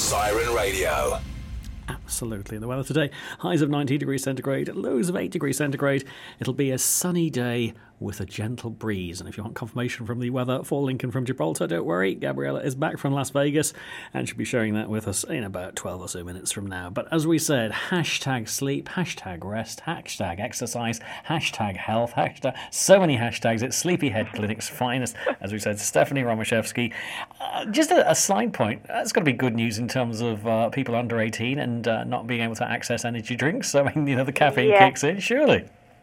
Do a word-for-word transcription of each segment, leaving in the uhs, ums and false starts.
Siren Radio. Absolutely. The weather today, highs of nineteen degrees centigrade, lows of eight degrees centigrade. It'll be a sunny day with a gentle breeze. And if you want confirmation from the weather for Lincoln from Gibraltar, don't worry, Gabriella is back from Las Vegas and she'll be sharing that with us in about twelve or so minutes from now. But as we said, hashtag sleep, hashtag rest, hashtag exercise, hashtag health, hashtag so many hashtags. It's Sleepyhead Clinic's finest, as we said, Stephanie Romashevsky. Uh, just a, a side point, that's got to be good news in terms of uh, people under eighteen and uh, not being able to access energy drinks. I mean, you know, the caffeine yeah. kicks in, surely.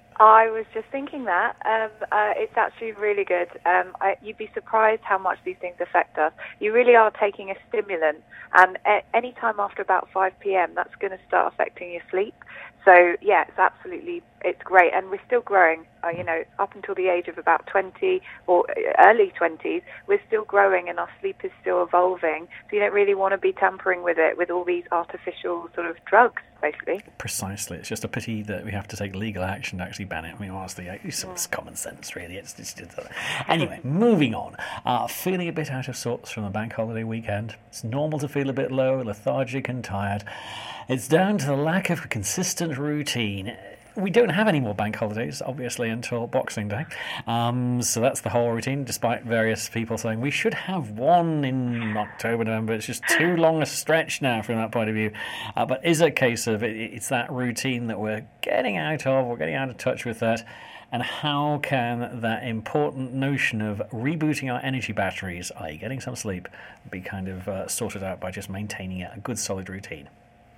I was just thinking that. Um, uh, it's actually really good. Um, I, you'd be surprised how much these things affect us. You really are taking a stimulant, and a- any time after about five p.m., that's going to start affecting your sleep. So, yeah, it's absolutely, it's great. And we're still growing, uh, you know, up until the age of about twenty or early twenties, we're still growing and our sleep is still evolving. So you don't really want to be tampering with it with all these artificial sort of drugs, basically. Precisely. It's just a pity that we have to take legal action to actually ban it. I mean, honestly, it's, it's common sense, really. It's, it's just, uh... Anyway, moving on. Uh, feeling a bit out of sorts from the bank holiday weekend. It's normal to feel a bit low, lethargic and tired. It's down to the lack of a consistent routine. We don't have any more bank holidays, obviously, until Boxing Day. Um, so that's the whole routine, despite various people saying we should have one in October, November. It's just too long a stretch now from that point of view. Uh, but is it a case of it, it's that routine that we're getting out of, we're getting out of touch with that? And how can that important notion of rebooting our energy batteries, that is getting some sleep, be kind of uh, sorted out by just maintaining a good, solid routine?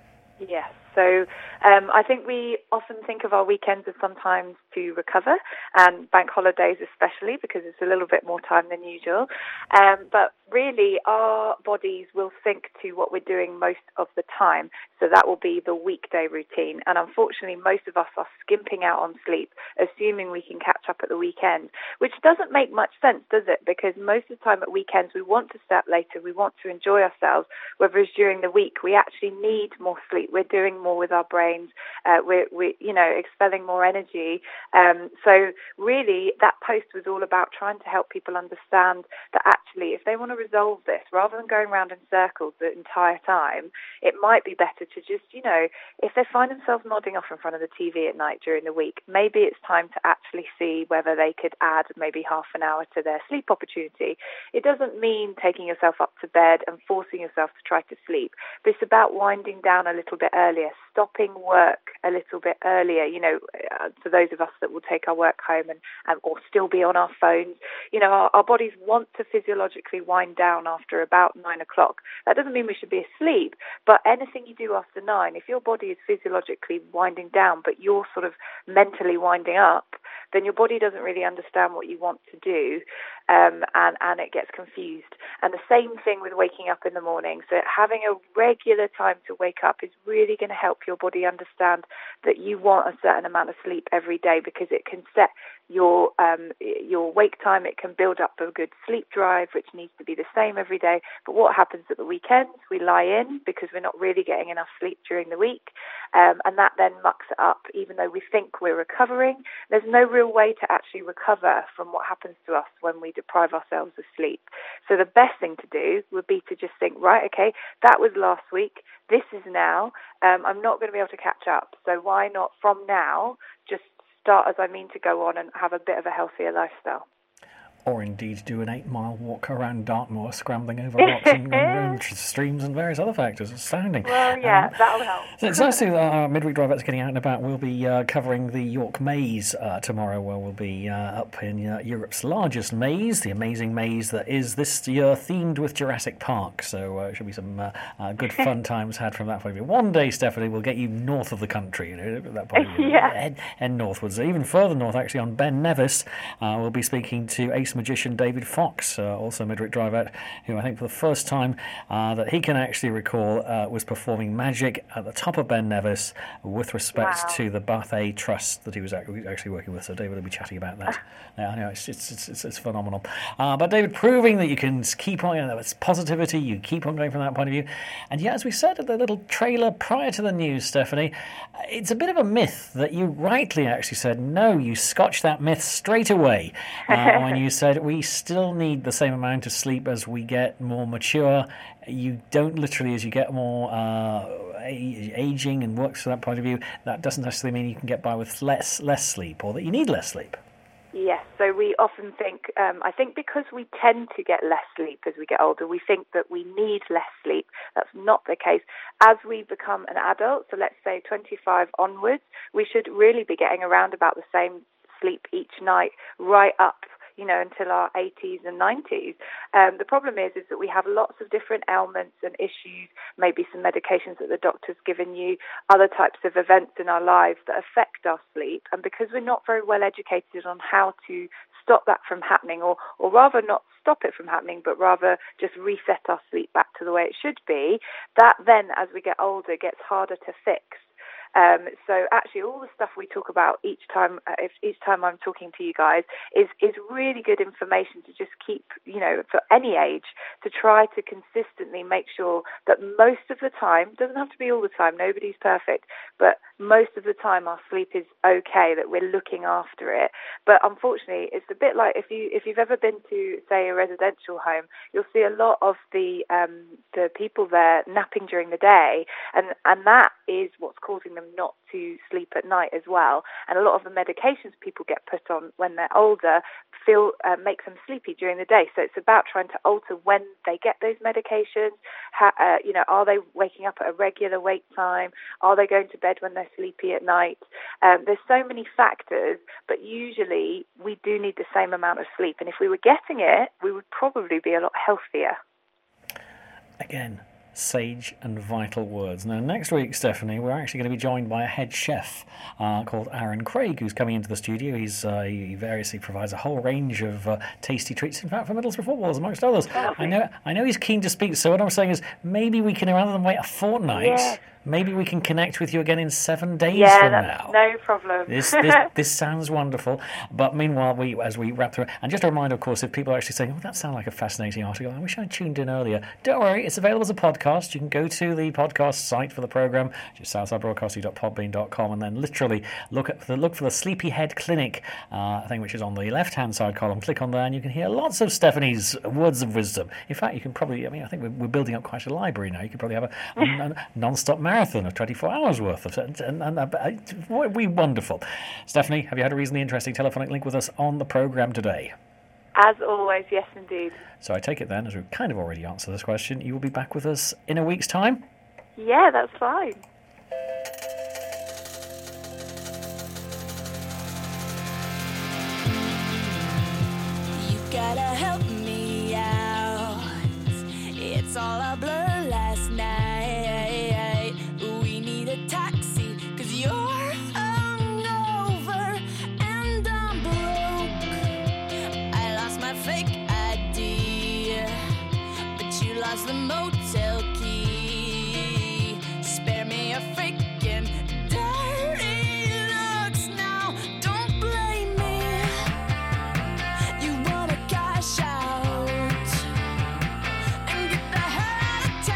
Yes. So um, I think we often think of our weekends as sometimes to recover, and bank holidays especially, because it's a little bit more time than usual. Um, but really, our bodies will sync to what we're doing most of the time. So that will be the weekday routine. And unfortunately, most of us are skimping out on sleep, assuming we can catch up at the weekend, which doesn't make much sense, does it? Because most of the time at weekends, we want to stay up later, we want to enjoy ourselves, whereas during the week, we actually need more sleep. We're doing more with our brains, uh, we're, we're, you know, expelling more energy. Um, so really, that post was all about trying to help people understand that actually, if they want to resolve this, rather than going around in circles the entire time, it might be better to just, you know, if they find themselves nodding off in front of the T V at night during the week, maybe it's time to actually see whether they could add maybe half an hour to their sleep opportunity. It doesn't mean taking yourself up to bed and forcing yourself to try to sleep, but it's about winding down a little bit earlier, stopping work a little bit earlier, you know, uh, for those of us that will take our work home and, and or still be on our phones. You know, our, our bodies want to physiologically wind down after about nine o'clock. That doesn't mean we should be asleep, but anything you do after nine, if your body is physiologically winding down, but you're sort of mentally winding up, then your body doesn't really understand what you want to do, um, and, and it gets confused. And the same thing with waking up in the morning. So having a regular time to wake up is really going to help your body understand that you want a certain amount of sleep every day, because it can set your um, your wake time, it can build up a good sleep drive, which needs to be the same every day. But what happens at the weekends? We lie in because we're not really getting enough sleep during the week, um, and that then mucks it up. Even though we think we're recovering, there's no real way to actually recover from what happens to us when we deprive ourselves of sleep. So the best thing to do would be to just think, right, okay, that was last week, this is now, um, I'm not going to be able to catch up, so why not from now just start as I mean to go on and have a bit of a healthier lifestyle. Or indeed do an eight-mile walk around Dartmoor, scrambling over rocks and, and streams and various other factors. It's astounding. Well, yeah, um, that'll help. So it's nice that our midweek drivettes getting out and about. We'll be uh, covering the York Maze uh, tomorrow, where we'll be uh, up in uh, Europe's largest maze, the amazing maze that is this year themed with Jurassic Park. So uh, it should be some uh, uh, good fun times had from that point of view. One day, Stephanie, we'll get you north of the country, you know, at that point of view. Yeah. Head, head northwards. Even further north, actually, on Ben Nevis, uh, we'll be speaking to Ace magician David Fox, uh, also midweek driveout, who I think for the first time uh, that he can actually recall uh, was performing magic at the top of Ben Nevis with respect wow. to the Bath Trust that he was actually working with. So David will be chatting about that. Yeah, I know it's it's it's, it's, it's phenomenal. Uh, but David, proving that you can keep on, you know, it's positivity, you keep on going from that point of view. And yet, as we said at the little trailer prior to the news, Stephanie, it's a bit of a myth that you rightly actually said no. You scotched that myth straight away uh, when you said we still need the same amount of sleep as we get more mature. You don't literally, as you get more uh, aging and works from that point of view, that doesn't necessarily mean you can get by with less less sleep or that you need less sleep. Yes, so we often think, um, I think because we tend to get less sleep as we get older, we think that we need less sleep. That's not the case. As we become an adult, so let's say twenty-five onwards, we should really be getting around about the same sleep each night, right up, you know, until our eighties and nineties. Um, the problem is, is that we have lots of different ailments and issues, maybe some medications that the doctor's given you, other types of events in our lives that affect our sleep. And because we're not very well educated on how to stop that from happening, or, or rather not stop it from happening, but rather just reset our sleep back to the way it should be, that then, as we get older, gets harder to fix. Um, so actually, all the stuff we talk about each time, uh, if, each time I'm talking to you guys, is is really good information to just keep, you know, for any age, to try to consistently make sure that most of the time, doesn't have to be all the time, nobody's perfect, but most of the time our sleep is okay, that we're looking after it. But unfortunately, it's a bit like if you if you've ever been to, say, a residential home, you'll see a lot of the um, the people there napping during the day, and and that is what's causing them not to sleep at night as well. And a lot of the medications people get put on when they're older feel uh, make them sleepy during the day. So it's about trying to alter when they get those medications. How, uh, you know, are they waking up at a regular wake time? Are they going to bed when they're sleepy at night? Um, there's so many factors, but usually we do need the same amount of sleep. And if we were getting it, we would probably be a lot healthier. Again, sage and vital words. Now, next week, Stephanie, we're actually going to be joined by a head chef uh, called Aaron Craig, who's coming into the studio. He's uh, he variously provides a whole range of uh, tasty treats, in fact, for Middlesbrough footballers, amongst others. I know I know he's keen to speak, so what I'm saying is maybe we can, rather than wait a fortnight, yeah. maybe we can connect with you again in seven days yeah, from that's now. No problem. This, this this sounds wonderful. But meanwhile, we as we wrap through, and just a reminder, of course, if people are actually saying, "Oh, that sounds like a fascinating article," I wish I'd tuned in earlier. Don't worry, it's available as a podcast. You can go to the podcast site for the program, just southside broadcasting dot podbean dot com, and then literally look at the look for the Sleepyhead Clinic uh, thing, which is on the left-hand side column. Click on there, and you can hear lots of Stephanie's words of wisdom. In fact, you can probably, I mean, I think we're, we're building up quite a library now. You could probably have a, a, a non-stop marathon of twenty-four hours worth of, and, and, and uh, we wonderful. Stephanie, have you had a reasonably interesting telephonic link with us on the program today? As always, yes, indeed. So I take it then, as we've kind of already answered this question, you will be back with us in a week's time? Yeah, that's fine. You gotta help me out. It's all a blur last night. We need a taxi, 'cause you're hungover and I'm broke. I lost my fake I D, but you lost the motel key. Spare me a freaking dirty looks now. Don't blame me. You wanna cash out and get the hell out of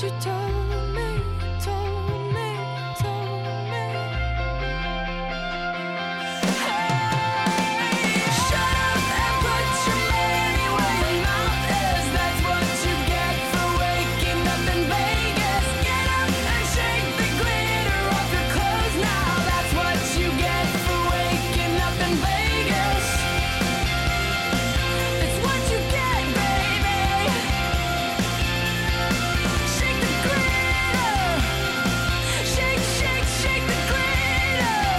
you told me, told me, told me. Hey, shut up and put your money where your mouth is. That's what you get for waking up in Vegas. Get up and shake the glitter off your clothes now. That's what you get for waking up in Vegas. That's what you get, baby. Shake the glitter. Shake, shake, shake the glitter.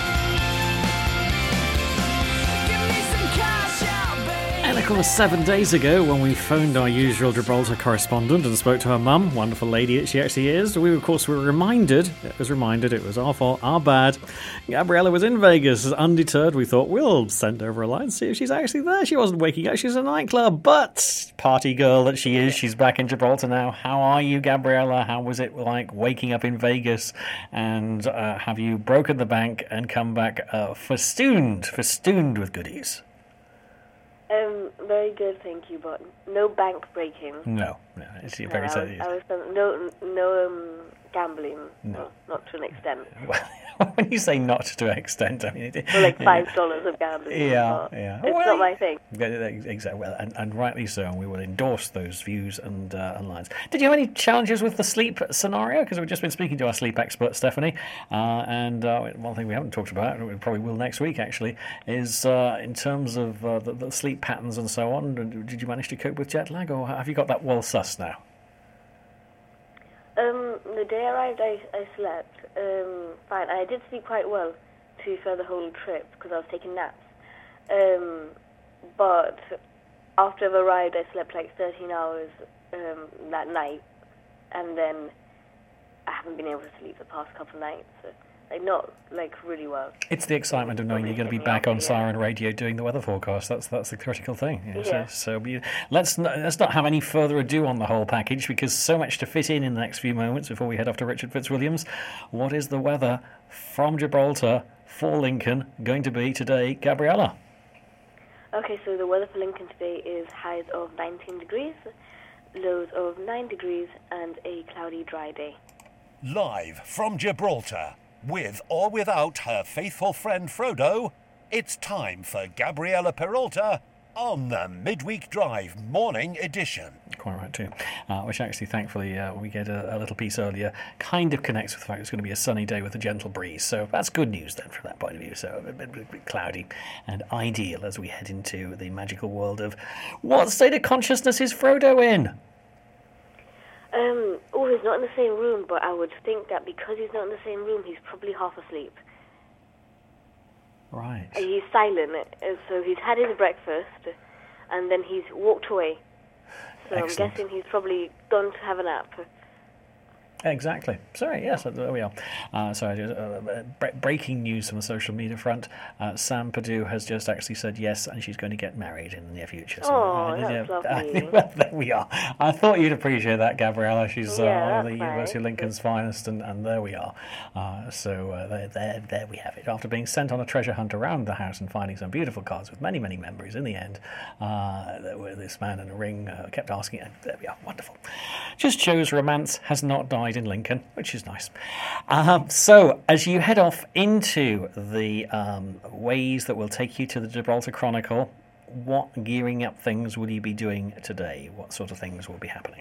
Give me some cash out, baby. And of course, seven days ago, when we phoned our usual Gibraltar correspondent and spoke to her mum, wonderful lady that she actually is, we of course were reminded, it was reminded, it was our fault, our bad. Gabriella was in Vegas. Undeterred, we thought, we'll send over a line, see if she's actually there. She wasn't waking up, she's in a nightclub, but party girl that she is, she's back in Gibraltar now. How are you, Gabriella? How was it like waking up in Vegas? And uh, have you broken the bank and come back uh, festooned, festooned with goodies? Um, very good, thank you, but no bank breaking. No, no, it's No, very I was, serious. I was um, no no um, gambling, No. well, not to an extent. Well, when you say not to an extent, I mean, it, Or like five dollars of gambling. Yeah, but yeah. It's Well, not my thing. Yeah, exactly. Well, and, and rightly so. And we will endorse those views and, uh, and lines. Did you have any challenges with the sleep scenario? Because we've just been speaking to our sleep expert, Stephanie. Uh, and uh, one thing we haven't talked about, and we probably will next week actually, is uh, in terms of uh, the, the sleep patterns and so on. Did you manage to cope with jet lag, or have you got that well sussed now? Um, the day I arrived, I, I slept um, fine. I did sleep quite well, to be fair, the whole trip, because I was taking naps. Um, but after I've arrived, I slept like thirteen hours um, that night, and then I haven't been able to sleep the past couple of nights. So, like, not like really well. It's the excitement of knowing you're going to be back on Siren Radio doing the weather forecast. That's that's the critical thing. You know, Yeah. So, so be, let's not, let's not have any further ado on the whole package, because so much to fit in in the next few moments before we head off to Richard Fitzwilliams. What is the weather from Gibraltar for Lincoln going to be today, Gabriella? Okay, so the weather for Lincoln today is highs of nineteen degrees, lows of nine degrees, and a cloudy, dry day. Live from Gibraltar, with or without her faithful friend Frodo, it's time for Gabriella Peralta on the Midweek Drive Morning Edition. Quite right too. Uh, which actually, thankfully, uh, we get a, a little piece earlier, kind of connects with the fact it's going to be a sunny day with a gentle breeze. So that's good news then from that point of view. So a bit, bit, bit cloudy and ideal as we head into the magical world of what state of consciousness is Frodo in? Um, oh, he's not in the same room, but I would think that because he's not in the same room, he's probably half asleep. Right. Uh, He's silent, uh, so he's had his breakfast, and then he's walked away. So Excellent. I'm guessing he's probably gone to have a nap. Exactly. Sorry, yes, there we are. Uh, sorry, just, uh, bre- breaking news from the social media front. Uh, Sam Perdue has just actually said yes, and she's going to get married in the near future. So, Oh, uh, that's yeah, lovely. well, there we are. I thought you'd appreciate that, Gabriella. She's uh, Yeah, one of that's the University of nice. Lincoln's finest, and, and there we are. Uh, so uh, there, there, there we have it. After being sent on a treasure hunt around the house and finding some beautiful cards with many, many memories, in the end, uh, there were this man in a ring uh, kept asking, and there we are. Wonderful. Just shows romance has not died in Lincoln, which is nice. Um, so, as you head off into the um, ways that will take you to the Gibraltar Chronicle, what gearing up things will you be doing today? What sort of things will be happening?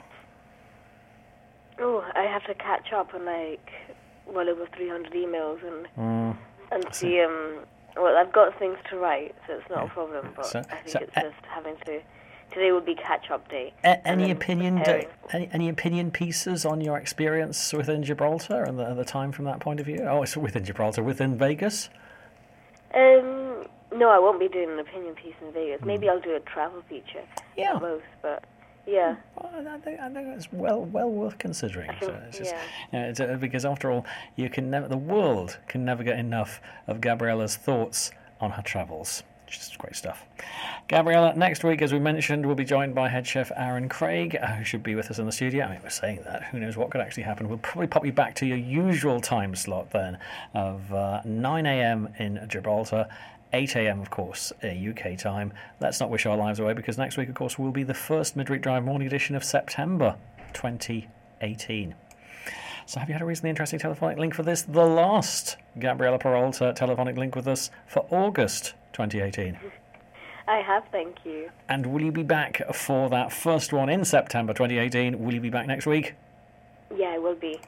Oh, I have to catch up on like well over three hundred emails and Mm, and see. Um, well, I've got things to write, so it's not a problem. But So- I think so, it's uh, just having to. Today would be catch-up day. A- and any then opinion? preparing. Any, any opinion pieces on your experience within Gibraltar and the, the time from that point of view? Oh, it's within Gibraltar, within Vegas. Um, no, I won't be doing an opinion piece in Vegas. Maybe I'll do a travel feature. Yeah. At most, but yeah. Well, I think, I think it's well well worth considering. I think- So it's just, yeah. you know, it's, uh, because after all, you can never the world can never get enough of Gabriella's thoughts on her travels. Just great stuff. Gabriella, next week, as we mentioned, we'll be joined by head chef Aaron Craig, uh, who should be with us in the studio. I mean, we're saying that. Who knows what could actually happen? We'll probably pop you back to your usual time slot then of uh, nine a.m. in Gibraltar, eight a.m. of course, uh, U K time. Let's not wish our lives away, because next week, of course, will be the first Midweek Drive morning edition of September twenty eighteen. So have you had a reasonably interesting telephonic link for this? The last Gabriella Peralta telephonic link with us for August twenty eighteen. I have, thank you. And will you be back for that first one in September twenty eighteen? Will you be back next week? Yeah, I will be.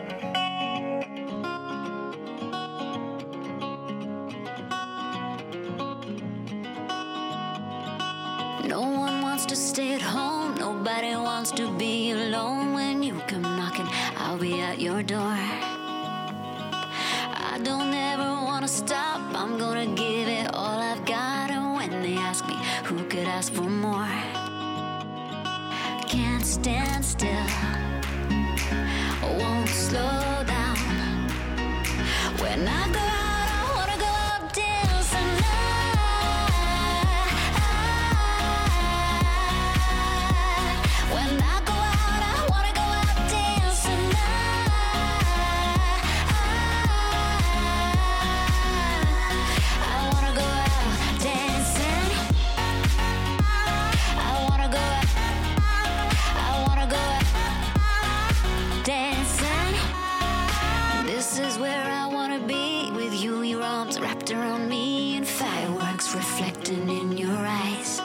No one wants to stay at home. Nobody wants to be alone. When you come knocking, I'll be at your door. I don't ever want to stop. I'm gonna give it all I've got. And when they ask me who could ask for more, can't stand still, won't slow down. When I go out, I wanna go out dancing. When I go out, I wanna go out dancing. I wanna go out dancing. I wanna go out. I wanna go out dancing. This is where I wanna be with you, your arms wrapped around me, and fireworks reflecting in your eyes.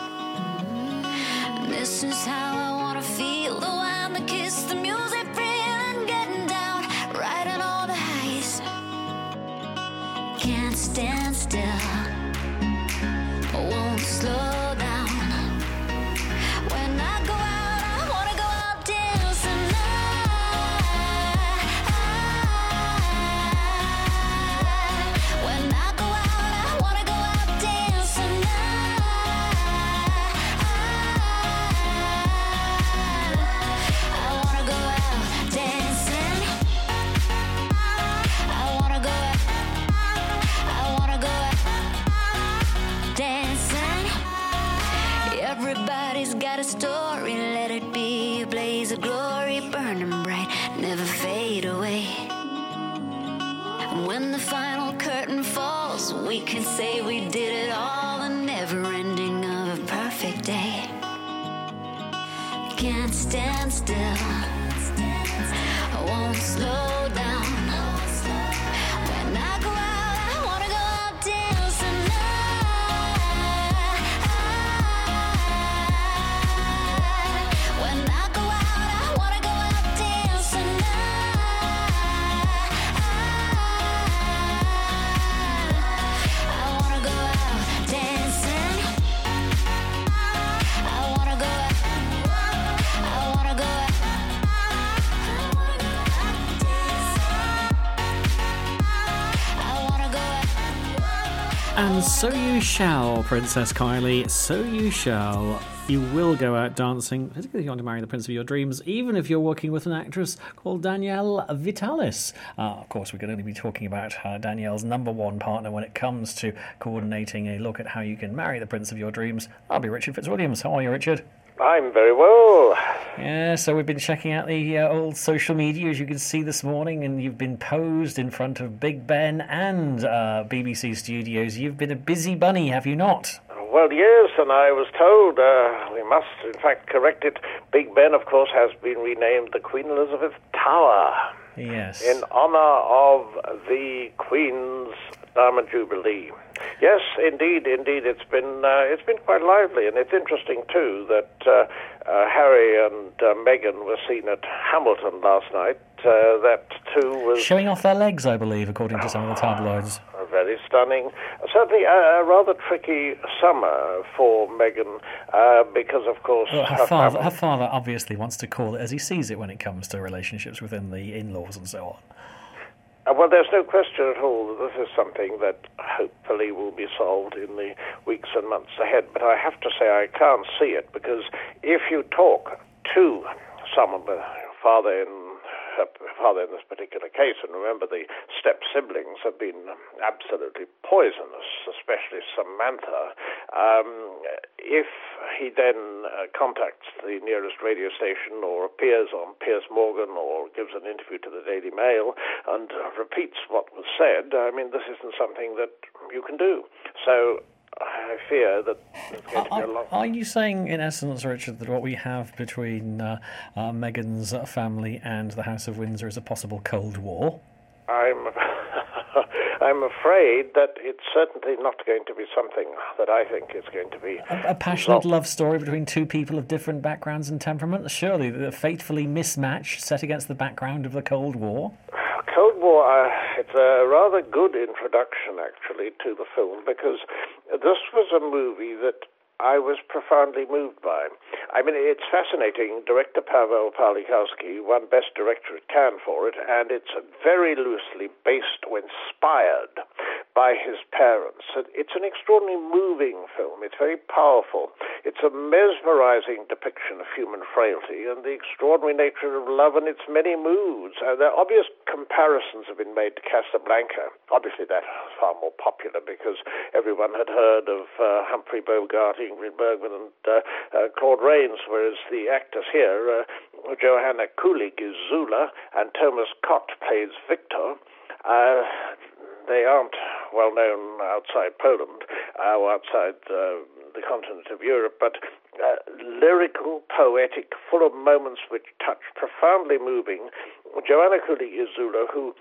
This is how I wanna feel, the wine, the kiss, the music, feeling, getting down, riding all the highs. Can't stand still, won't slow down. When I go out, I wanna go out dancing. When I go out, I wanna go out dancing. I wanna go out dancing. I wanna go out. I wanna go out dancing. Everybody's got a story. Let it be a blaze of glory, burning bright, never fade away. And when the final curtain falls, we can say we did it all. The never ending of a perfect day. Can't stand still, I won't slow down. When I go out, I wanna go out dancing. When I go out, I wanna go out dancing. I wanna go out dancing. I wanna go out. I wanna go out. I wanna go out dancing. I wanna go out. And so you shall, Princess Kylie, so you shall. You will go out dancing, particularly if you want to marry the prince of your dreams, even if you're working with an actress called Danielle Vitalis. Uh, of course, we can only be talking about uh, Danielle's number one partner when it comes to coordinating a look at how you can marry the prince of your dreams. I'll be Richard Fitzwilliams. How are you, Richard? I'm very well. Yeah, so we've been checking out the uh, old social media, as you can see this morning, and you've been posed in front of Big Ben and uh, B B C Studios. You've been a busy bunny, have you not? Well, yes, and I was told, uh, we must in fact correct it, Big Ben, of course, has been renamed the Queen Elizabeth Tower. Yes. In honour of the Queen's Diamond Jubilee. Yes, indeed, indeed, it's been uh, it's been quite lively, and it's interesting too that uh, uh, Harry and uh, Meghan were seen at Hamilton last night. Uh, that too was showing off their legs, I believe, according to some of the tabloids. Uh, very stunning. Certainly a, a rather tricky summer for Meghan uh, because, of course, well, her, her, father, family... her father obviously wants to call it as he sees it when it comes to relationships within the in-laws and so on. Uh, well, there's no question at all that this is something that hopefully will be solved in the weeks and months ahead. But I have to say I can't see it, because if you talk to someone, the father in her father in this particular case, and remember the step siblings have been absolutely poisonous, especially Samantha. Um, if he then uh, contacts the nearest radio station or appears on Piers Morgan or gives an interview to the Daily Mail and uh, repeats what was said, I mean, this isn't something that you can do. So Uh, I fear that there's going to be Are, a lot... are you saying, in essence, Richard, that what we have between uh, uh, Meghan's family and the House of Windsor is a possible Cold War? I'm... I'm afraid that it's certainly not going to be something that I think is going to be... A, a passionate love story between two people of different backgrounds and temperaments? Surely, the fatefully mismatched set against the background of the Cold War? Cold War, uh, it's a rather good introduction, actually, to the film, because this was a movie that I was profoundly moved by. I mean, it's fascinating. Director Pavel Pawlikowski won Best Director at Cannes for it, and it's very loosely based or inspired by his parents. It's an extraordinarily moving film. It's very powerful. It's a mesmerizing depiction of human frailty and the extraordinary nature of love and its many moods. Uh, there are obvious comparisons have been made to Casablanca. Obviously, that was far more popular because everyone had heard of uh, Humphrey Bogart, Ingrid Bergman, and uh, uh, Claude Rains, whereas the actors here, uh, Johanna Kulig is Zula, and Thomas Kott plays Victor. Uh, they aren't well known outside Poland uh, or outside uh, the continent of Europe, but uh, lyrical, poetic, full of moments which touch, profoundly moving. Johanna Kulig is Zula, who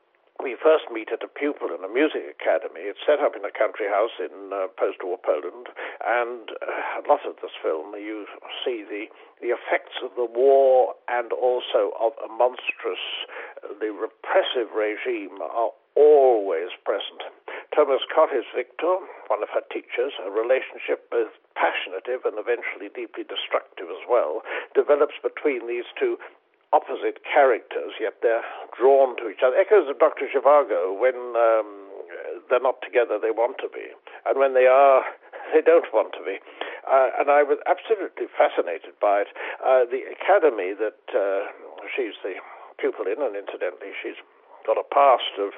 we first meet at a pupil in a music academy. It's set up in a country house in uh, post-war Poland, and uh, a lot of this film, you see the, the effects of the war and also of a monstrous, uh, the repressive regime are always present. Thomas Kott is Victor, one of her teachers. A relationship both passionate and eventually deeply destructive as well develops between these two opposite characters, yet they're drawn to each other. Echoes of Doctor Zhivago. When um, they're not together, they want to be. And when they are, they don't want to be. Uh, and I was absolutely fascinated by it. Uh, the academy that uh, she's the pupil in, and incidentally, she's got a past of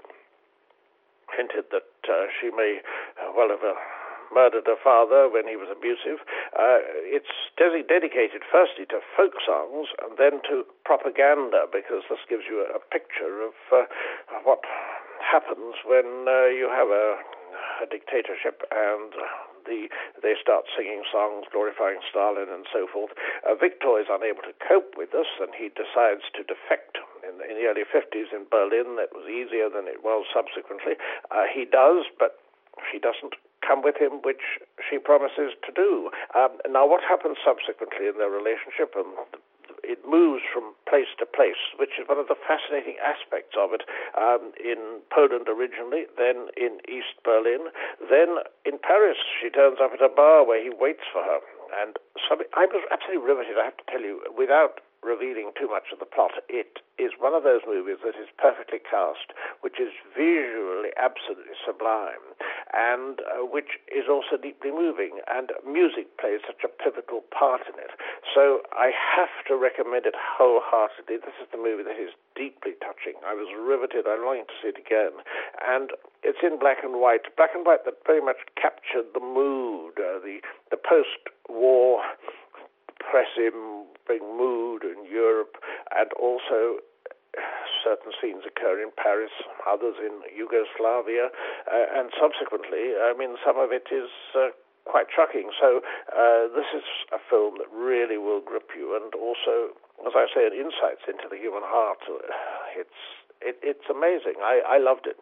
hinted that uh, she may uh, well have uh, murdered her father when he was abusive. Uh, it's de- dedicated firstly to folk songs and then to propaganda, because this gives you a, a picture of uh, what happens when uh, you have a, a dictatorship and the, they start singing songs glorifying Stalin and so forth. Uh, Victor is unable to cope with this, and he decides to defect. In, in the early fifties in Berlin, that was easier than it was subsequently. Uh, he does, but she doesn't come with him, which she promises to do. Um, now, what happens subsequently in their relationship, and it moves from place to place, which is one of the fascinating aspects of it, um, in Poland originally, then in East Berlin, then in Paris. She turns up at a bar where he waits for her. And so I was absolutely riveted, I have to tell you, without revealing too much of the plot. It is one of those movies that is perfectly cast, which is visually absolutely sublime, and uh, which is also deeply moving, and music plays such a pivotal part in it. So I have to recommend it wholeheartedly. This is the movie that is deeply touching. I was riveted. I'm longing to see it again. And it's in black and white, black and white that very much captured the mood, uh, the, the post-war oppressive mood in Europe, and also certain scenes occur in Paris, others in Yugoslavia, uh, and subsequently, I mean, some of it is uh, quite shocking. So uh, this is a film that really will grip you, and also, as I say, insights into the human heart. It's it, it's amazing. I, I loved it.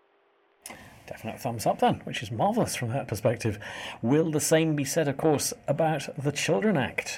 Definite thumbs up then, which is marvellous from that perspective. Will the same be said, of course, about The Children Act?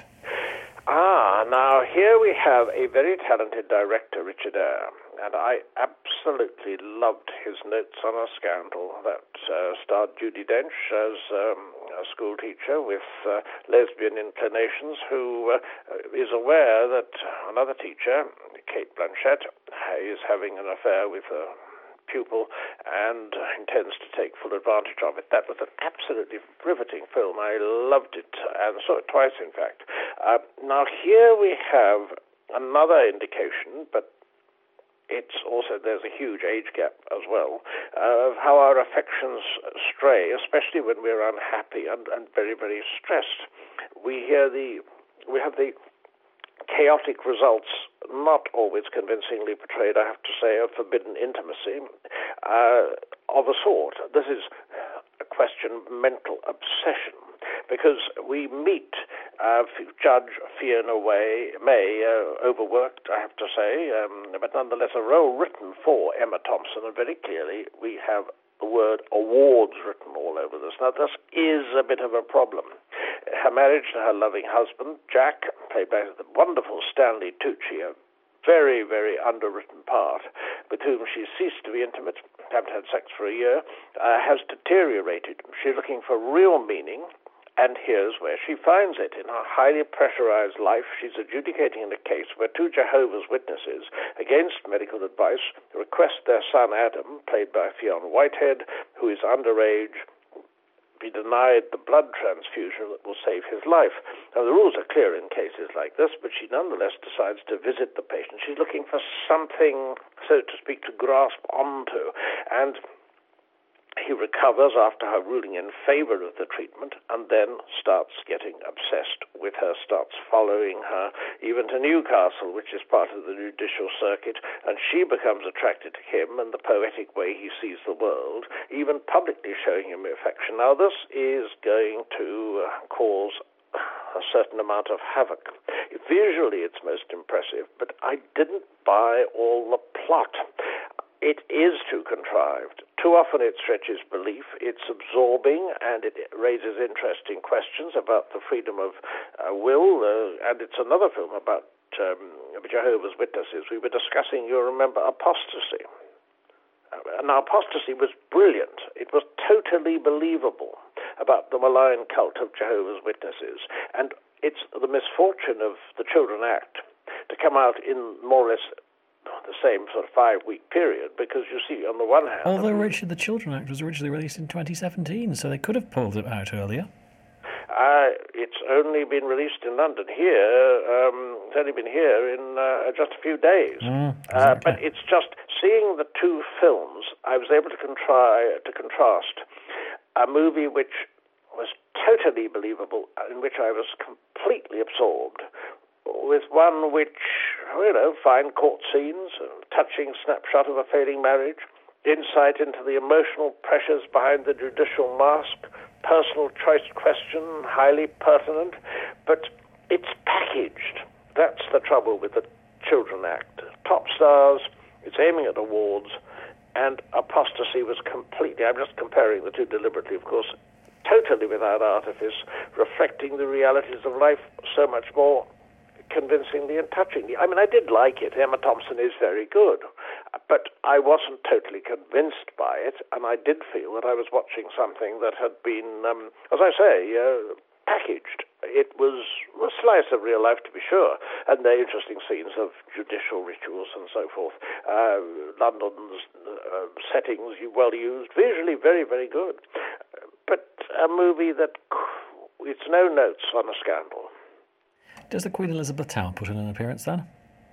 Ah, now here we have a very talented director, Richard Eyre, and I absolutely loved his Notes on a Scandal that uh, starred Judi Dench as um, a school teacher with uh, lesbian inclinations, who uh, is aware that another teacher, Kate Blanchett, is having an affair with a pupil and intends to take full advantage of it. That was an absolutely riveting film. I loved it, and saw it twice, in fact. Uh, now, here we have another indication, but it's also, there's a huge age gap as well, uh, of how our affections stray, especially when we're unhappy and, and very, very stressed. We hear the, we have the chaotic results, not always convincingly portrayed, I have to say, of forbidden intimacy uh, of a sort. This is a question of mental obsession, because we meet uh, Judge Fiona Way, May, uh, overworked, I have to say, um, but nonetheless a role written for Emma Thompson, and very clearly we have the word awards written all over this. Now, this is a bit of a problem. Her marriage to her loving husband, Jack, played by the wonderful Stanley Tucci, a very, very underwritten part, with whom she ceased to be intimate, haven't had sex for a year, uh, has deteriorated. She's looking for real meaning, and here's where she finds it. In her highly pressurized life, she's adjudicating in a case where two Jehovah's Witnesses, against medical advice, request their son Adam, played by Fionn Whitehead, who is underage, be denied the blood transfusion that will save his life. Now, the rules are clear in cases like this, but she nonetheless decides to visit the patient. She's looking for something, so to speak, to grasp onto, and he recovers after her ruling in favor of the treatment, and then starts getting obsessed with her, starts following her, even to Newcastle, which is part of the judicial circuit, and she becomes attracted to him and the poetic way he sees the world, even publicly showing him affection. Now, this is going to uh, cause a certain amount of havoc. Visually, it's most impressive, but I didn't buy all the plot. It is too contrived. Too often it stretches belief. It's absorbing, and it raises interesting questions about the freedom of uh, will. Uh, and it's another film about um, Jehovah's Witnesses. We were discussing, you remember, apostasy. Uh, and apostasy was brilliant. It was totally believable about the malign cult of Jehovah's Witnesses. And it's the misfortune of the Children Act to come out in more or less the same sort of five-week period, because you see, on the one hand... Although, Richard, the Children Act was originally released in twenty seventeen, so they could have pulled it out earlier. Uh, it's only been released in London here. Um, it's only been here in uh, just a few days. Mm, exactly. uh, but it's just seeing the two films, I was able to, contri- to contrast a movie which was totally believable, in which I was completely absorbed, with one which, you know, fine court scenes, a touching snapshot of a failing marriage, insight into the emotional pressures behind the judicial mask, personal choice question, highly pertinent, but it's packaged. That's the trouble with the Children Act. Top stars, it's aiming at awards, and apostasy was completely, I'm just comparing the two deliberately, of course, totally without artifice, reflecting the realities of life so much more convincingly and touchingly. I mean, I did like it. Emma Thompson is very good, but I wasn't totally convinced by it, and I did feel that I was watching something that had been, um, as I say, uh, packaged. It was a slice of real life, to be sure, and the interesting scenes of judicial rituals and so forth. Uh, London's uh, settings, well used, visually very, very good, but a movie that, it's no notes on a scandal. Does the Queen Elizabeth Tower put in an appearance then?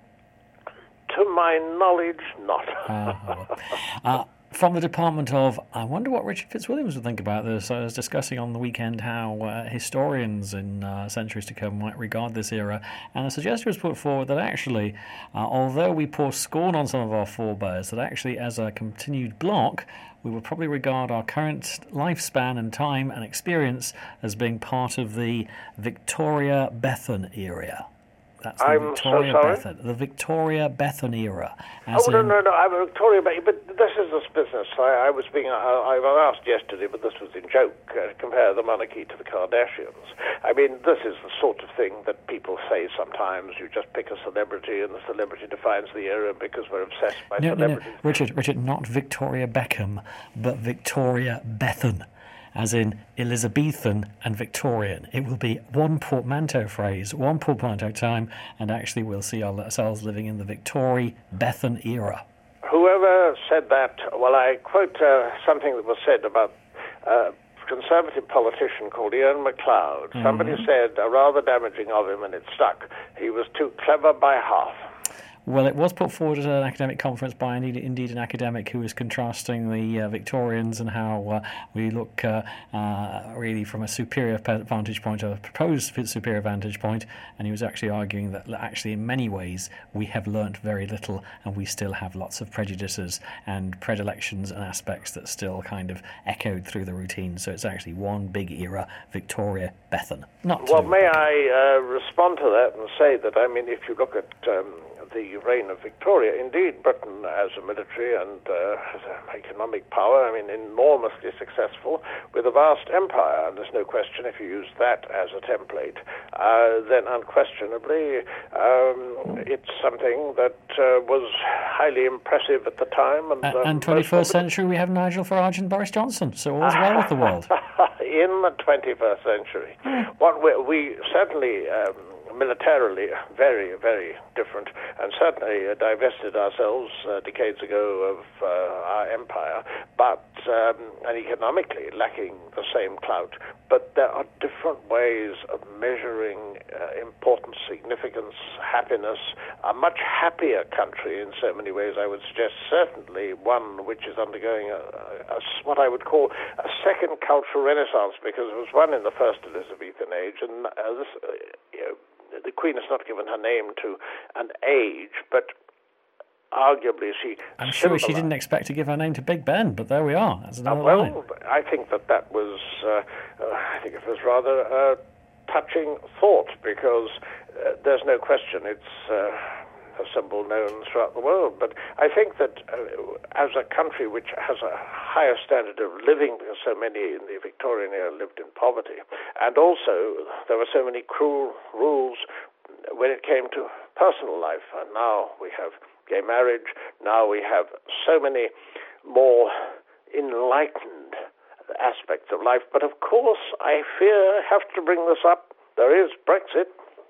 To my knowledge, not. uh, oh well. uh, from the department of, I wonder what Richard Fitzwilliams would think about this. I was discussing on the weekend how uh, historians in uh, centuries to come might regard this era, and a suggestion was put forward that actually, uh, although we pour scorn on some of our forebears, that actually as a continued block, we would probably regard our current lifespan and time and experience as being part of the Victoria Bethan era. That's the I'm Victoria so sorry? Bethan, the Victoria Bethan era. As Oh, no, in, no, no, I'm a Victoria, but, but this is this business. I, I was being, I, I was asked yesterday, but this was in joke, uh, compare the monarchy to the Kardashians. I mean, this is the sort of thing that people say sometimes. You just pick a celebrity, and the celebrity defines the era because we're obsessed by No, no, no, celebrities. Richard, Richard, not Victoria Beckham, but Victoria Bethan, as in Elizabethan and Victorian. It will be one portmanteau phrase, one portmanteau time, and actually we'll see ourselves living in the Victoria Bethan era. Whoever said that, well, I quote uh, something that was said about a conservative politician called Ian MacLeod. Mm-hmm. Somebody said, a rather damaging of him, and it stuck, he was too clever by half. Well, it was put forward at an academic conference by indeed, indeed an academic who was contrasting the uh, Victorians and how uh, we look uh, uh, really from a superior vantage point, or a proposed superior vantage point, and he was actually arguing that actually in many ways we have learnt very little and we still have lots of prejudices and predilections and aspects that still kind of echoed through the routine. So it's actually one big era, Victoria, Bethan. Not well, may I uh, respond to that and say that, I mean, if you look at um, the reign of Victoria, indeed, Britain as a military and uh, as an economic power, I mean, enormously successful with a vast empire, and there's no question if you use that as a template, uh, then unquestionably um, it's something that uh, was highly impressive at the time. And, uh, um, and twenty-first century, we have Nigel Farage and Boris Johnson, so all's well with the world. In the twenty-first century, what we, we certainly um, militarily very, very different, and certainly uh, divested ourselves uh, decades ago of uh, our empire, but um, and economically lacking the same clout. But there are different ways of measuring uh, importance, significance, happiness. A much happier country in so many ways, I would suggest, certainly one which is undergoing a, a, a, what I would call a second cultural renaissance, because it was one in the first Elizabethan age, and uh, this, uh, you know, the Queen has not given her name to an age, but arguably she... I'm sure she didn't expect to give her name to Big Ben, but there we are. That's another uh, well, line. I think that that was, uh, uh, I think it was rather a touching thought, because uh, there's no question it's uh, a symbol known throughout the world. But I think that uh, as a country which has a higher standard of living, because so many in the Victorian era lived in poverty, and also there were so many cruel rules when it came to personal life, and now we have gay marriage, now we have so many more enlightened aspects of life. But of course, I fear I have to bring this up, there is Brexit,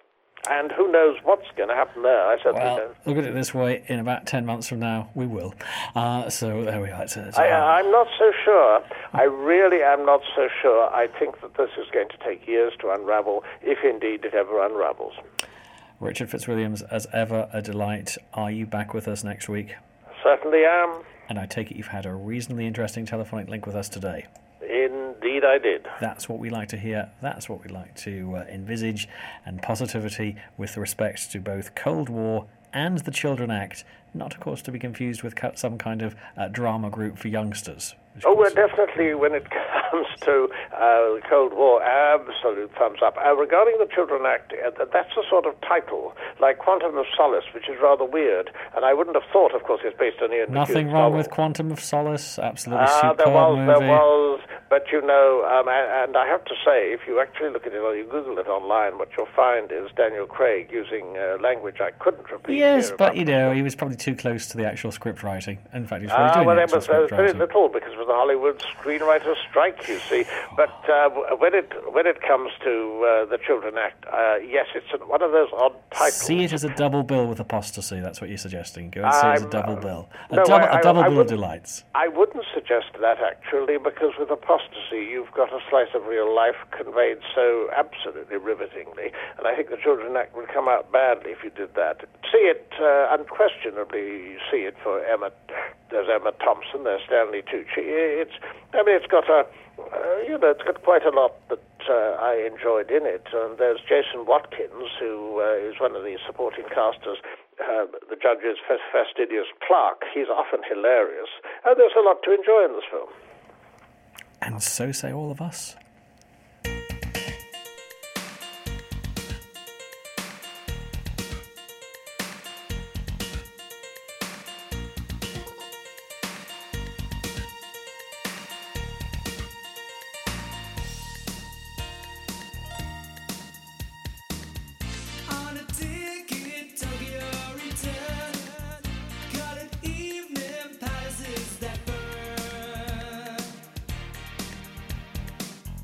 and who knows what's going to happen there. I certainly well, don't. Look at it this way, in about ten months from now, we will. Uh, so there we are. It's, it's, I, I'm not so sure. I really am not so sure. I think that this is going to take years to unravel, if indeed it ever unravels. Richard Fitzwilliams, as ever, a delight. Are you back with us next week? Certainly am. And I take it you've had a reasonably interesting telephonic link with us today. Indeed I did. That's what we like to hear. That's what we like to uh, envisage. And positivity with respect to both Cold War and the Children Act. Not, of course, to be confused with some kind of uh, drama group for youngsters. Oh, well, definitely when it comes to uh, the Cold War, absolute thumbs up. Uh, regarding the Children Act, uh, that's a sort of title, like Quantum of Solace, which is rather weird. And I wouldn't have thought, of course, it's based on Ian Nothing McEwan's wrong novel. with Quantum of Solace. Absolutely Ah, superb there was, movie. there was. But, you know, um, and, and I have to say, if you actually look at it or you Google it online, what you'll find is Daniel Craig using uh, language I couldn't repeat. Yes, here but, about. you know, he was probably too close to the actual script writing. In fact, he was probably Ah, doing well, the there actual was, there was script very writing. little because it was the Hollywood screenwriter strike, you see. But uh, when it when it comes to uh, the Children Act, uh, yes, it's one of those odd titles. See it as a double bill with apostasy. That's what you're suggesting. Go and see it as a I'm, double uh, bill. A, no, double, I- a double I bill of wouldn't- delights. I wouldn't suggest that, actually, because with apostasy, you've got a slice of real life conveyed so absolutely rivetingly, and I think the Children Act would come out badly if you did that. See it, uh, unquestionably, see it for Emma. There's Emma Thompson, there's Stanley Tucci. It's, I mean, it's got a, uh, you know, it's got quite a lot that uh, I enjoyed in it. And there's Jason Watkins, who uh, is one of the supporting casters. Uh, the judge's fastidious clerk. He's often hilarious. And there's a lot to enjoy in this film. And so say all of us. On a ticket, Tokyo return. Call it evening palaces that burn.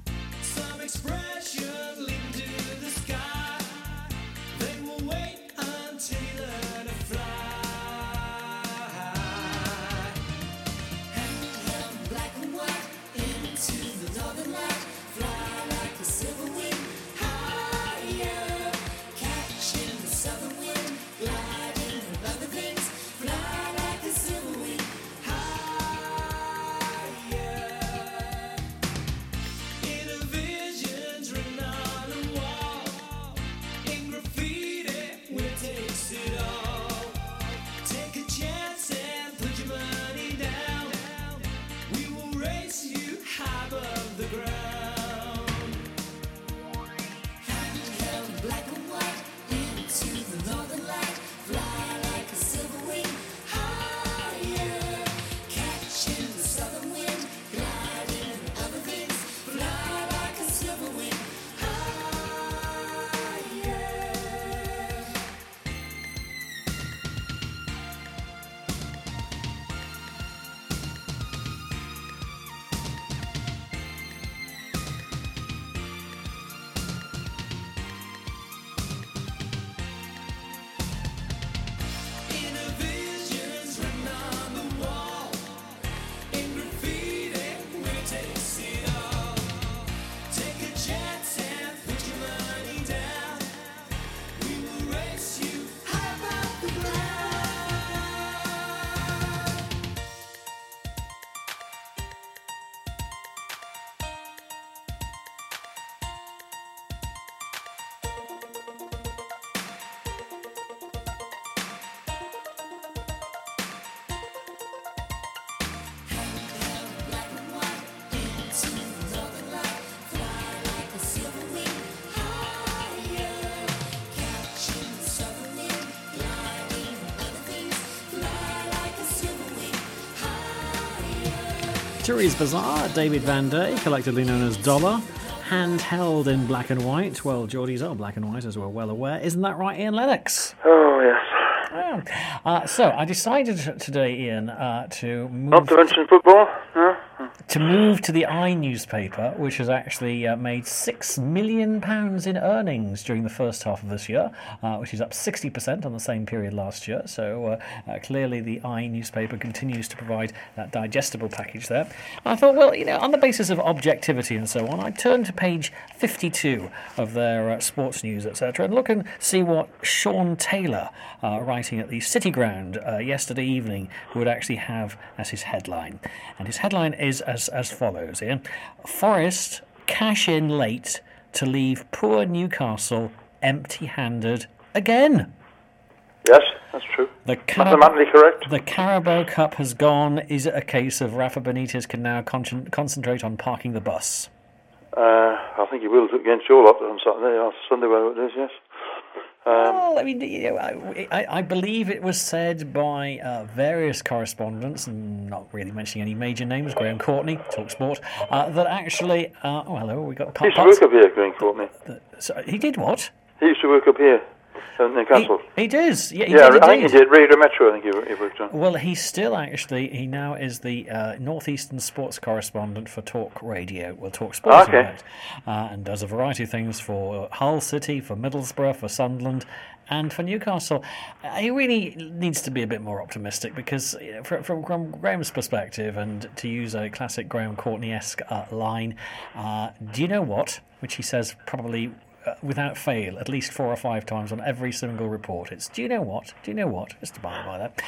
Mysteries Bazaar, David Van Day, collectively known as Dollar, handheld in black and white. Well, Geordies are black and white, as we're well aware. Isn't that right, Ian Lennox? Oh, yes. Oh. Uh, so, I decided t- today, Ian, uh, to move... Not to mention football, no? to move to the I newspaper, which has actually uh, made six million pounds in earnings during the first half of this year, uh, which is up sixty percent on the same period last year. So uh, uh, clearly the I newspaper continues to provide that digestible package there. I thought, well, you know, on the basis of objectivity and so on, I turned to page fifty-two of their uh, sports news, et cetera, and look and see what Sean Taylor, uh, writing at the City Ground uh, yesterday evening, would actually have as his headline. And his headline is as, as follows, Ian. Forest cash in late to leave poor Newcastle empty-handed again. Yes, that's true. The Carab- Mathematically correct. The Carabao Cup has gone. Is it a case of Rafa Benitez can now con- concentrate on parking the bus? Uh, I think he will against your lot on Saturday or Sunday, whatever it is, yes. Um, well, I mean, you know, I, I, I believe it was said by uh, various correspondents, and not really mentioning any major names, Graham Courtney, TalkSport, uh, that actually... Uh, oh, hello, we got... he used to work up here, Graham Courtney. So, he did what? He used to work up here. In Newcastle. He, he does. Yeah, he yeah did I think he did. Radio Metro, I think he, he worked on. Well, he's still actually, he now is the uh, Northeastern sports correspondent for Talk Radio, well, Talk Sports, okay. in fact, uh, and does a variety of things for Hull City, for Middlesbrough, for Sunderland, and for Newcastle. Uh, he really needs to be a bit more optimistic because, you know, from, from, from Graham's perspective, and to use a classic Graham Courtney-esque uh, line, uh, do you know what? Which he says probably... Uh, without fail, at least four or five times on every single report. It's, do you know what? Do you know what? Just to buy by that.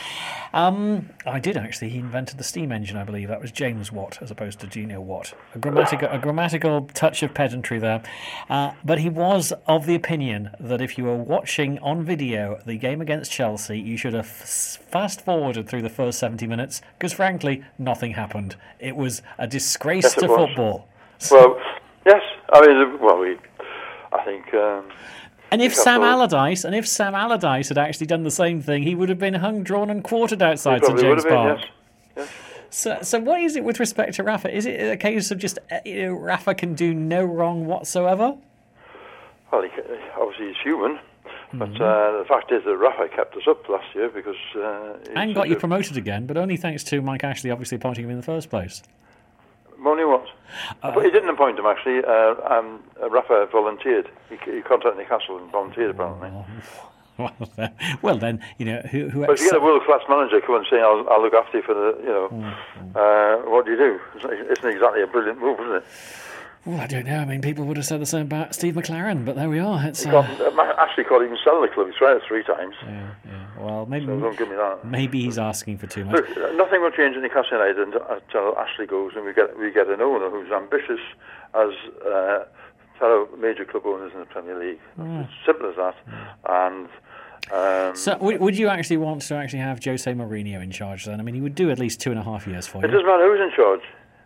Um, I did actually. He invented the steam engine, I believe. That was James Watt, as opposed to do you know what? A grammatical, a grammatical touch of pedantry there. Uh, but he was of the opinion that if you were watching on video the game against Chelsea, you should have f- fast forwarded through the first seventy minutes, because frankly, nothing happened. It was a disgrace yes, to was. football. Well, yes. I mean, well, we. I think. Um, and if Newcastle, Sam Allardyce, and if Sam Allardyce had actually done the same thing, he would have been hung, drawn, and quartered outside Saint James Park. Been, yes. Yes. So, so what is it with respect to Rafa? Is it a case of just you know, Rafa can do no wrong whatsoever? Well, he, obviously he's human, but mm-hmm. uh, the fact is that Rafa kept us up last year because. Uh, and got you promoted again, but only thanks to Mike Ashley obviously appointing him in the first place. Only once. Uh, but he didn't appoint him, actually. Uh, um, uh, Rafa volunteered. He, he contacted Newcastle and volunteered, apparently. Well, then, well, then you know, who... who but if you get a world-class manager come and say, I'll, I'll look after you for the, you know, mm-hmm. uh, what do you do? It's not exactly a brilliant move, is it? Well, I don't know. I mean, people would have said the same about Steve McLaren, but there we are. It's, uh, uh, Ashley can't even sell the club. He's tried it three times. Yeah, yeah. Well, maybe so don't give me that. Maybe he's asking for too much. Look, nothing will change in Newcastle United until Ashley goes, and we get we get an owner who's ambitious as uh, fellow major club owners in the Premier League. Mm. It's simple as that. Mm. And um, so, would, would you actually want to actually have Jose Mourinho in charge then? I mean, he would do at least two and a half years for you. It doesn't matter who's in charge.